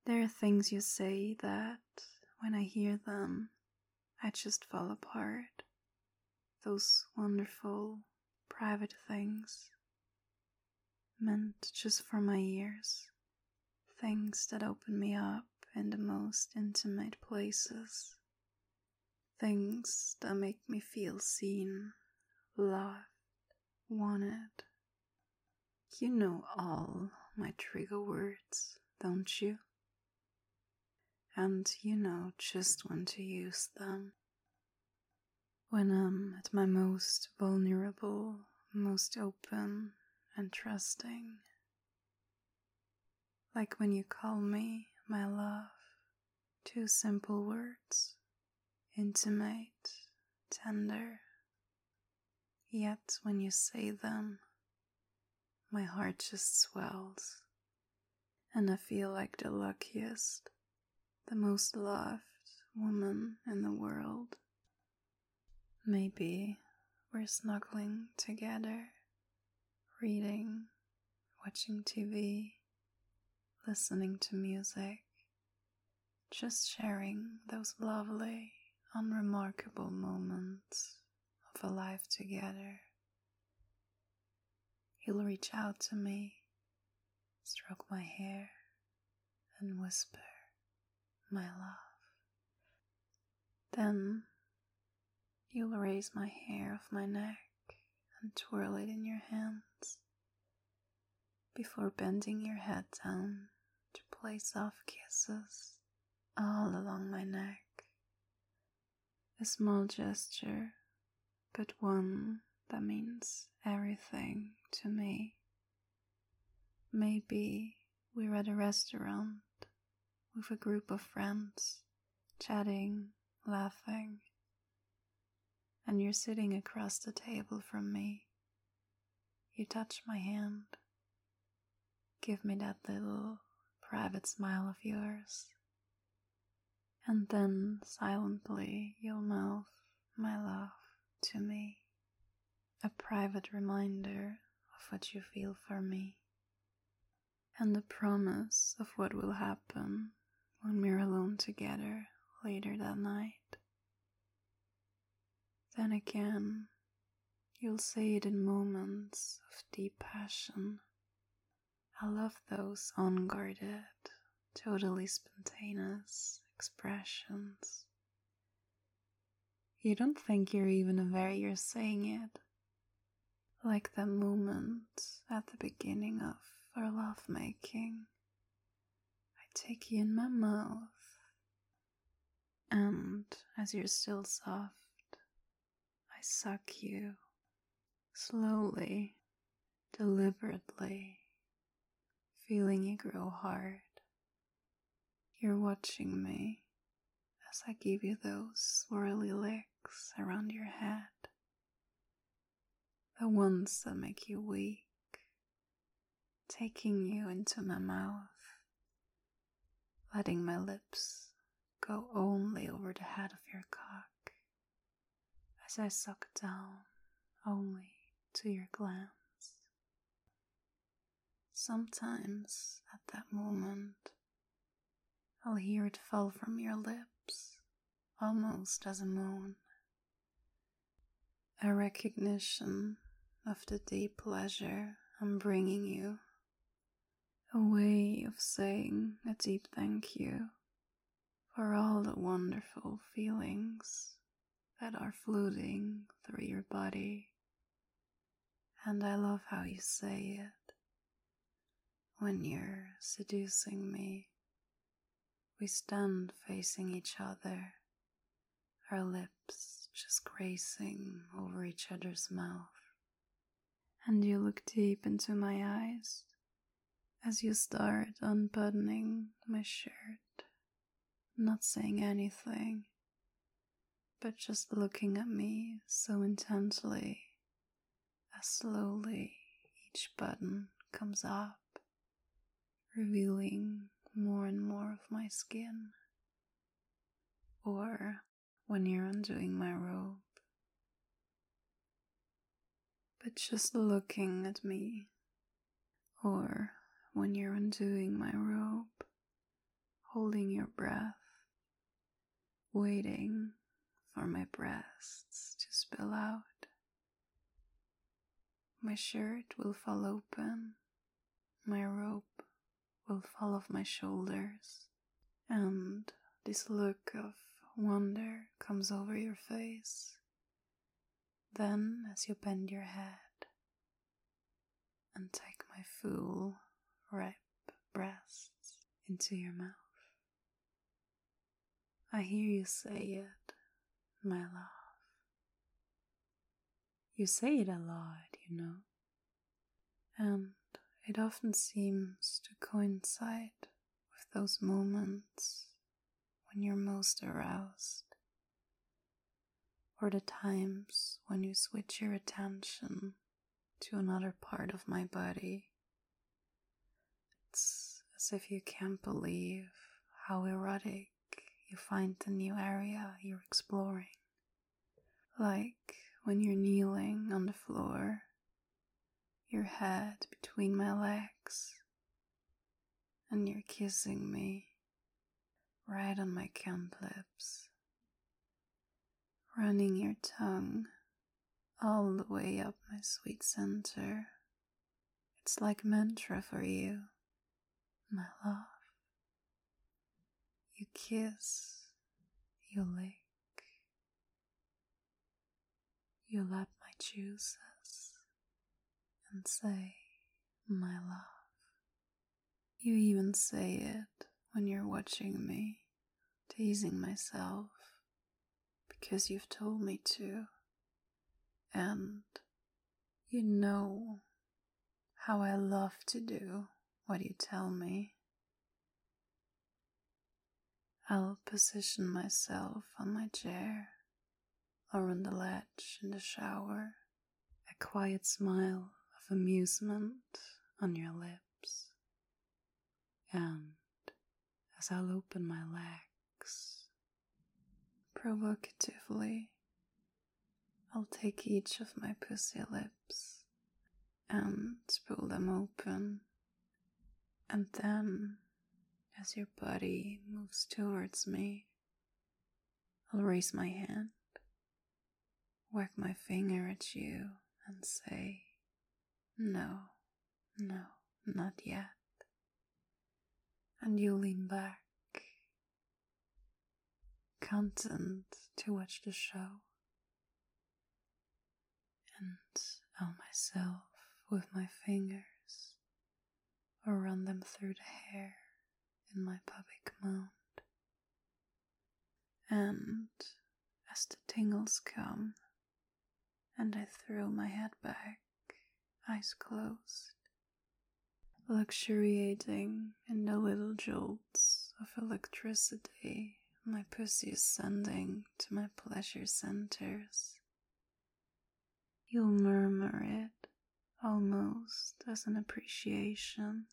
There are things you say that, when I hear them, I just fall apart. Those wonderful, private things, meant just for my ears. Things that open me up in the most intimate places. Things that make me feel seen, loved, wanted. You know all my trigger words, don't you? And you know just when to use them. When I'm at my most vulnerable, most open and trusting. Like when you call me my love, 2 simple words, intimate, tender. Yet when you say them, my heart just swells, and I feel like the luckiest, the most loved woman in the world. Maybe we're snuggling together, reading, watching TV, listening to music, just sharing those lovely, unremarkable moments of a life together. You'll reach out to me, stroke my hair, and whisper, my love. Then you'll raise my hair off my neck and twirl it in your hands, before bending your head down to play soft kisses all along my neck. A small gesture, but one that means everything to me. Maybe we're at a restaurant with a group of friends, chatting, laughing, and you're sitting across the table from me. You touch my hand, give me that little private smile of yours, and then silently you'll mouth my love to me, a private reminder of what you feel for me, and the promise of what will happen when we're alone together later that night. Then again, you'll say it in moments of deep passion. I love those unguarded, totally spontaneous expressions. You don't think you're even aware you're saying it. Like that moment at the beginning of our lovemaking. I take you in my mouth, and as you're still soft, I suck you, slowly, deliberately, feeling you grow hard. You're watching me as I give you those swirly licks around your head, the ones that make you weak, taking you into my mouth, letting my lips go only over the head of your cock, as I suck down only to your glands. Sometimes at that moment, I'll hear it fall from your lips, almost as a moan, a recognition of the deep pleasure I'm bringing you, a way of saying a deep thank you for all the wonderful feelings that are floating through your body. And I love how you say it. When you're seducing me, we stand facing each other, our lips just grazing over each other's mouth. And you look deep into my eyes as you start unbuttoning my shirt, not saying anything, but just looking at me so intently as slowly each button comes up, revealing more and more of my skin. Or when you're undoing my robe, but just looking at me. Or when you're undoing my robe, holding your breath, waiting for my breasts to spill out. My shirt will fall open, my robe will fall off my shoulders, and this look of wonder comes over your face. Then, as you bend your head and take my full, ripe breasts into your mouth, I hear you say it, my love. You say it a lot, you know, and it often seems to coincide with those moments when you're most aroused, or the times when you switch your attention to another part of my body. It's as if you can't believe how erotic you find the new area you're exploring. Like when you're kneeling on the floor, your head between my legs, and you're kissing me right on my cunt lips, running your tongue all the way up my sweet center. It's like mantra for you, my love. You kiss, you lick, you lap my juices and say, my love. You even say it when you're watching me, teasing myself, because you've told me to, and you know how I love to do what you tell me. I'll position myself on my chair or on the ledge in the shower, a quiet smile of amusement on your lips, and as I'll open my legs, provocatively, I'll take each of my pussy lips and pull them open, and then, as your body moves towards me, I'll raise my hand, whack my finger at you, and say, no, no, not yet. And you lean back, content to watch the show, and I'll myself with my fingers or run them through the hair in my pubic mound. And as the tingles come and I throw my head back, eyes closed, luxuriating in the little jolts of electricity my pussy is sending to my pleasure centers, you'll murmur it almost as an appreciation.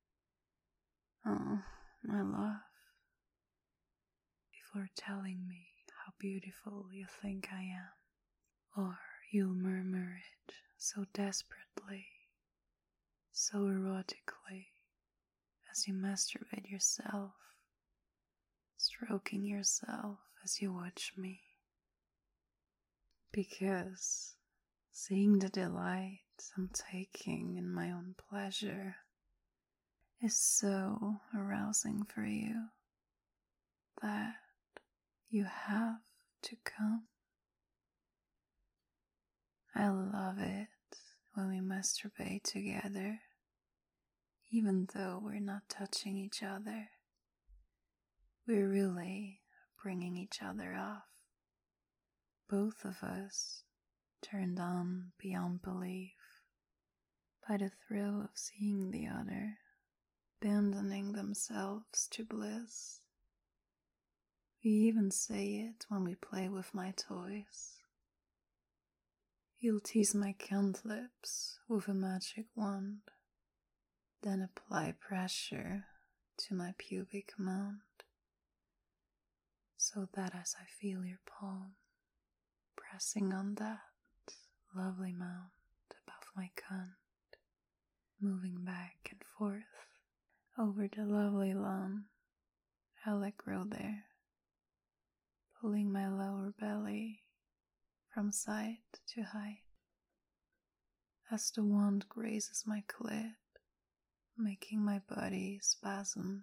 Oh, my love, before telling me how beautiful you think I am. Or you'll murmur it so desperately, so erotically, as you masturbate yourself, stroking yourself as you watch me. Because seeing the delight I'm taking in my own pleasure is so arousing for you that you have to come. I love it when we masturbate together, even though we're not touching each other. We're really bringing each other off. Both of us turned on beyond belief by the thrill of seeing the other abandoning themselves to bliss. We even say it when we play with my toys. You'll tease my cunt lips with a magic wand, then apply pressure to my pubic mound, so that as I feel your palm pressing on that lovely mound above my cunt, moving back and forth over the lovely lawn, I let grow there, pulling my lower belly from side to height as the wand grazes my clit, making my body spasm.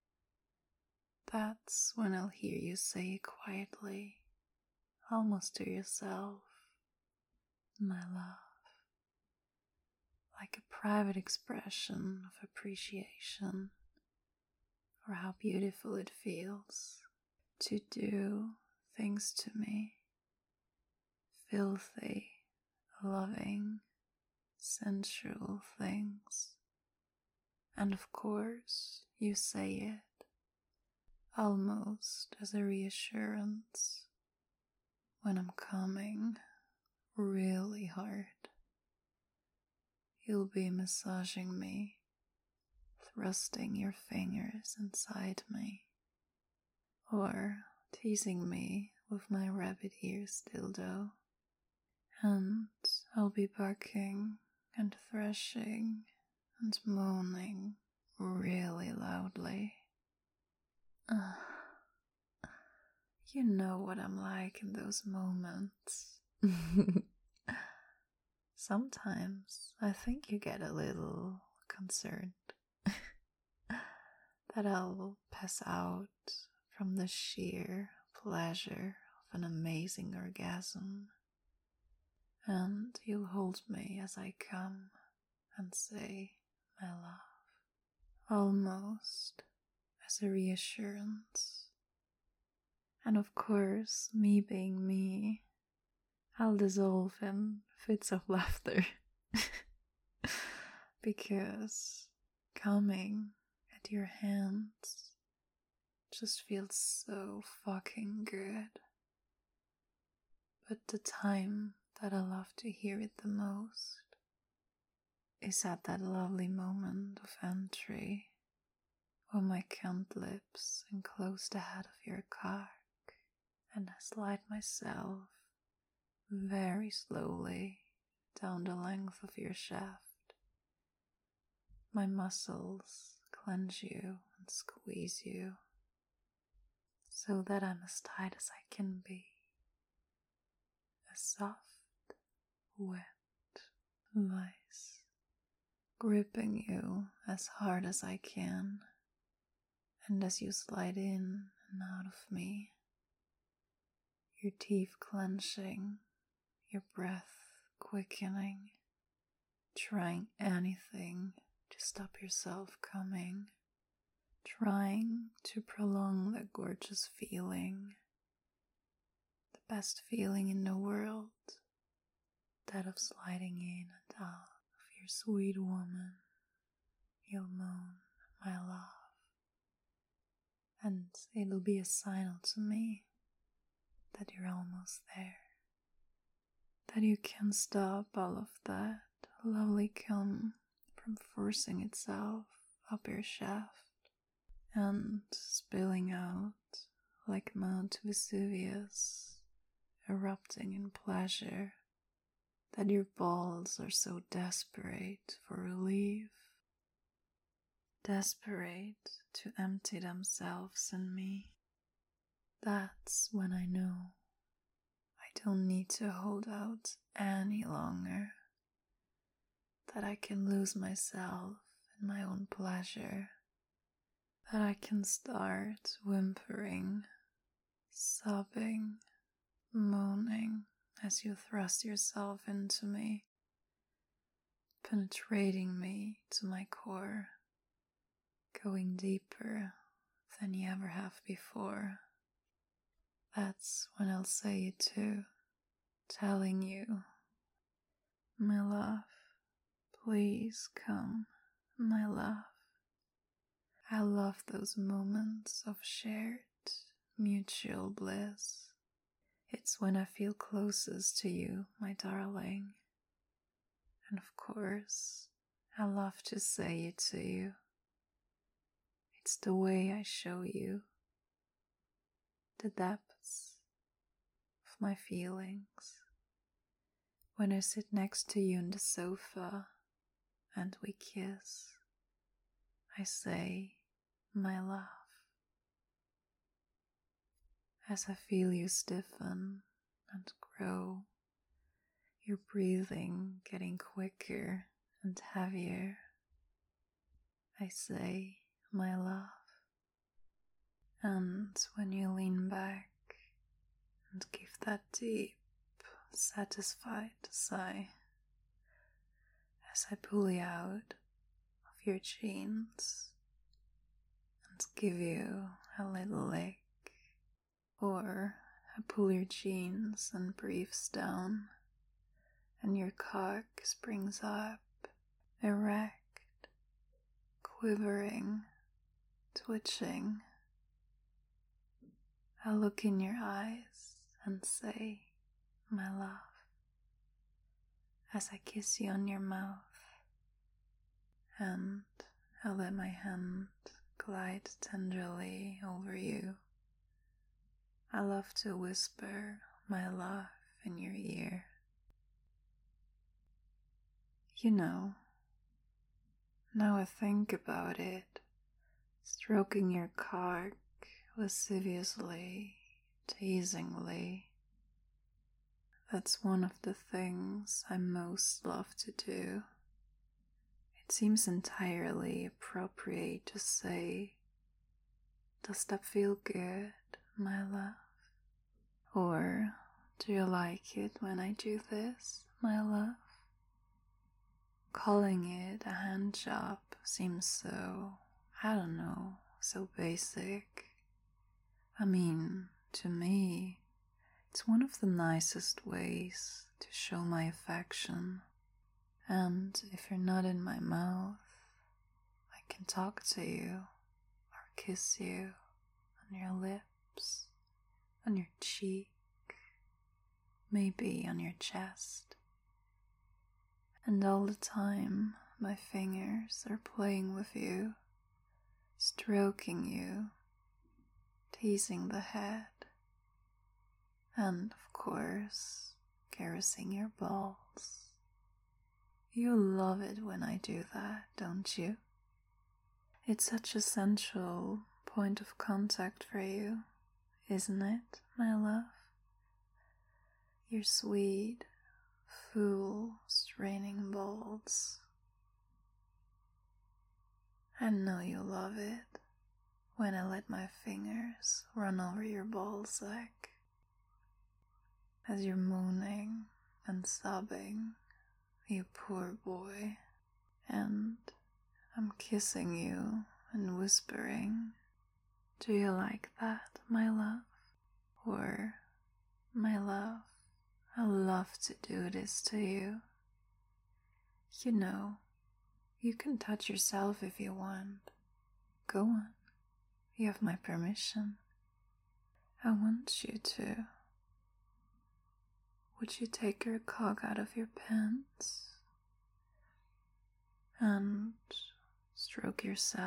That's when I'll hear you say quietly, almost to yourself, my love, like a private expression of appreciation for how beautiful it feels to do things to me, filthy, loving, sensual things. And of course, you say it, almost as a reassurance, when I'm coming really hard. You'll be massaging me, thrusting your fingers inside me, or teasing me with my rabbit ears dildo, and I'll be barking and thrashing and moaning really loudly. You know what I'm like in those moments. Sometimes I think you get a little concerned that I'll pass out from the sheer pleasure of an amazing orgasm, and you'll hold me as I come and say, my love, almost as a reassurance. And of course, me being me, I'll dissolve in fits of laughter because coming at your hands just feels so fucking good. But the time that I love to hear it the most is at that lovely moment of entry when my cunt lips enclose the head of your cock and I slide myself very slowly down the length of your shaft. My muscles clench you and squeeze you so that I'm as tight as I can be. A soft, wet vice, gripping you as hard as I can, and as you slide in and out of me, your teeth clenching, your breath quickening, trying anything to stop yourself coming, trying to prolong that gorgeous feeling, the best feeling in the world, that of sliding in and out of your sweet woman. You'll moan, my love, and it'll be a signal to me that you're almost there, that you can stop all of that lovely cum from forcing itself up your shaft and spilling out like Mount Vesuvius, erupting in pleasure, that your balls are so desperate for relief, desperate to empty themselves in me. That's when I know I don't need to hold out any longer, that I can lose myself in my own pleasure, that I can start whimpering, sobbing, moaning as you thrust yourself into me, penetrating me to my core, going deeper than you ever have before. That's when I'll say it too, telling you, my love, please come, my love. I love those moments of shared, mutual bliss. It's when I feel closest to you, my darling. And of course, I love to say it to you. It's the way I show you the depths of my feelings. When I sit next to you on the sofa and we kiss, I say, my love, as I feel you stiffen and grow, your breathing getting quicker and heavier. I say, my love. And when you lean back and give that deep, satisfied sigh, as I pull you out of your jeans and give you a little lick, or I pull your jeans and briefs down, and your cock springs up, erect, quivering, twitching. I look in your eyes and say, my love, as I kiss you on your mouth, and I let my hand glide tenderly over you. I love to whisper my love in your ear. You know, now I think about it, stroking your cock lasciviously, teasingly, that's one of the things I most love to do. It seems entirely appropriate to say, does that feel good, my love? Or, do you like it when I do this, my love? Calling it a hand job seems so, I don't know, so basic. I mean, to me, it's one of the nicest ways to show my affection. And if you're not in my mouth, I can talk to you or kiss you on your lips, on your cheek, maybe on your chest. And all the time, my fingers are playing with you, stroking you, teasing the head, and of course, caressing your balls. You love it when I do that, don't you? It's such a central point of contact for you, isn't it, my love? Your sweet, full, straining balls. I know you love it when I let my fingers run over your ballsack as you're moaning and sobbing, you poor boy, and I'm kissing you and whispering, do you like that, my love? Or, my love, I love to do this to you. You know, you can touch yourself if you want. Go on, you have my permission. I want you to. Would you take your cock out of your pants and stroke yourself?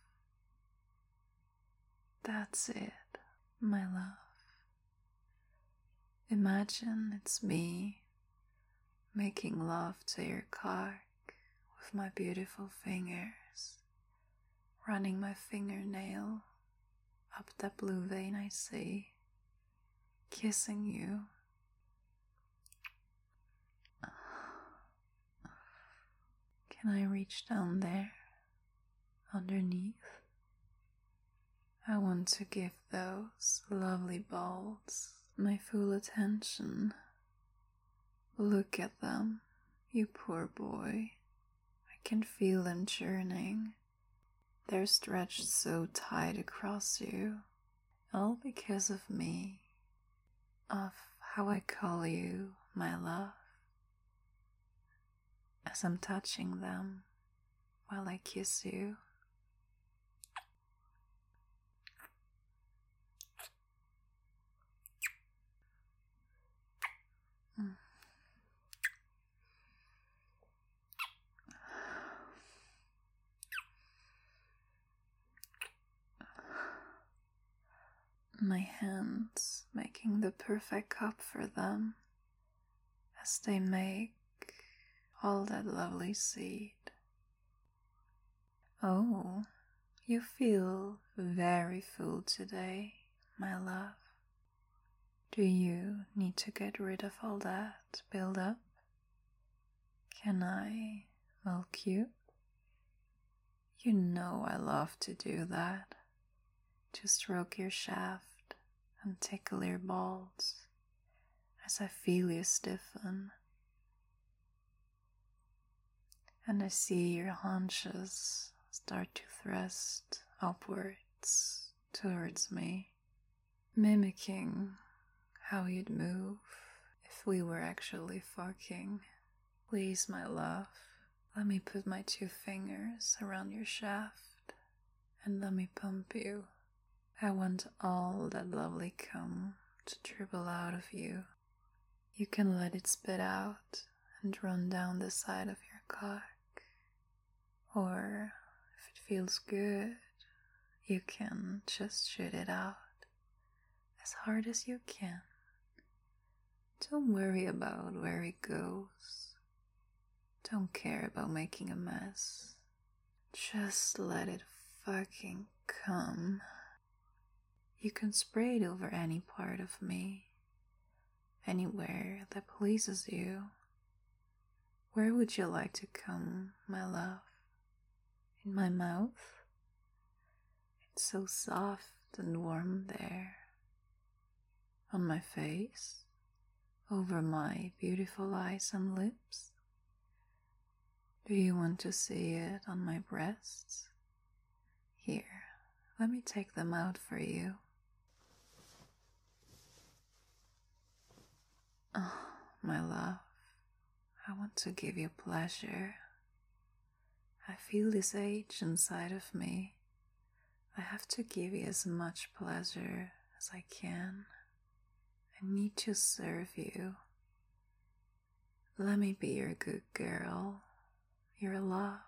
That's it, my love. Imagine it's me making love to your cock with my beautiful fingers, running my fingernail up that blue vein I see, kissing you. Can I reach down there, underneath? I want to give those lovely balls my full attention. Look at them, you poor boy. I can feel them churning. They're stretched so tight across you, all because of me, of how I call you, my love, as I'm touching them while I kiss you. My hands making the perfect cup for them as they make all that lovely seed. Oh, you feel very full today, my love. Do you need to get rid of all that build up? Can I milk you? You know I love to do that. To stroke your shaft and tickle your balls as I feel you stiffen. And I see your haunches start to thrust upwards towards me, mimicking how you'd move if we were actually fucking. Please, my love, let me put my 2 fingers around your shaft and let me pump you. I want all that lovely cum to dribble out of you. You can let it spit out and run down the side of your cock. Or, if it feels good, you can just shoot it out as hard as you can. Don't worry about where it goes. Don't care about making a mess. Just let it fucking come. You can spray it over any part of me, anywhere that pleases you. Where would you like to come, my love? In my mouth? It's so soft and warm there. On my face? Over my beautiful eyes and lips? Do you want to see it on my breasts? Here, let me take them out for you. Oh, my love, I want to give you pleasure. I feel this age inside of me. I have to give you as much pleasure as I can. I need to serve you. Let me be your good girl, your love.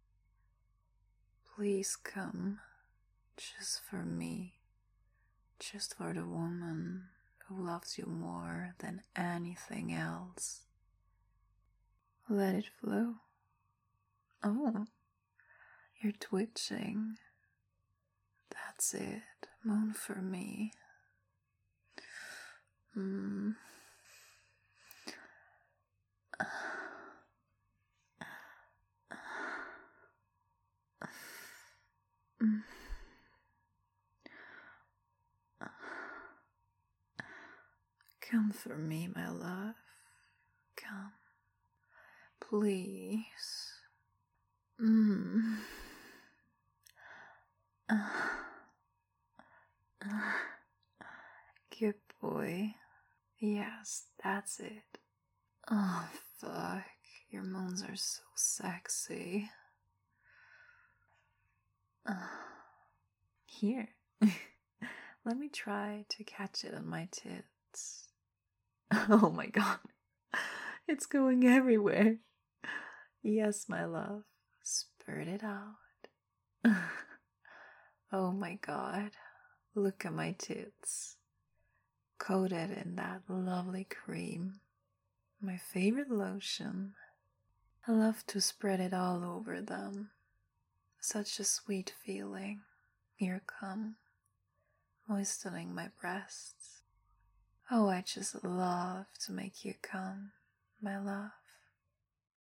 Please come, just for me, just for the woman who loves you more than anything else. Let it flow. Oh, you're twitching. That's it. Moan for me. Come for me, my love. Come. Please. Good boy. Yes, that's it. Oh, fuck. Your moans are so sexy. Here. Let me try to catch it on my tits. Oh my god. It's going everywhere. Yes, my love. Spurt it out. Oh my god. Look at my tits. Coated in that lovely cream. My favorite lotion. I love to spread it all over them. Such a sweet feeling. Here come, moistening my breasts. Oh, I just love to make you come, my love.